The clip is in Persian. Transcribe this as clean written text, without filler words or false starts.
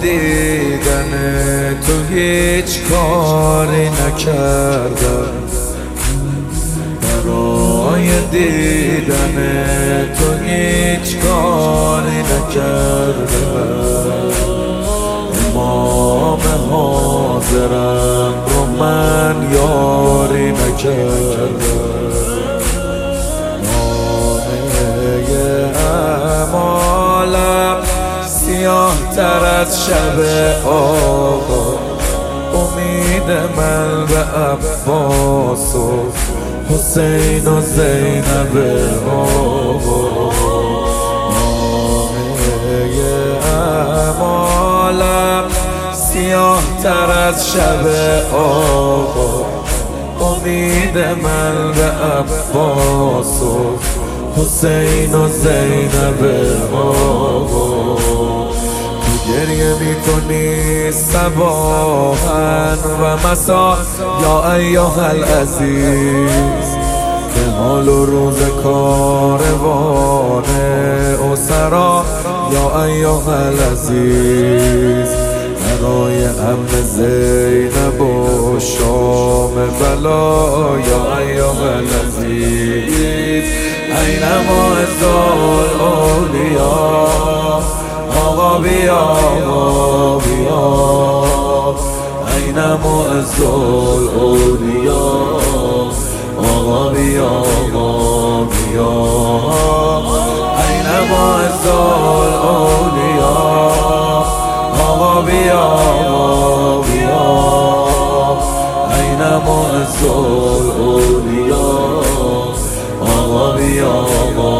دیدن تو هیچ کاری نکردم، برای دیدن تو هیچ کاری نکردم. امام حاضرم رو من یاری نکردم. امالم سیاه تر از شب آقا، امید من به عباس و حسین و زینب آقا. امالم سیاه تر از شب آقا، امید من به عباس و حسین و زینب آقا. تو گریه میکنی صباحاً و مسا یا ایها العزیز، به حال و روز کاروان اسرا یا ایها العزیز. برای امن زینب و شام بلا یا ایها العزیز. این معز الاولیاء آقا بیا آقا بیا. این معز الاولیاء آقا بیا آقا بیا. این معز الاولیاء آقا بیا آقا بیا. این معز الاولیاء آقا بیا آقا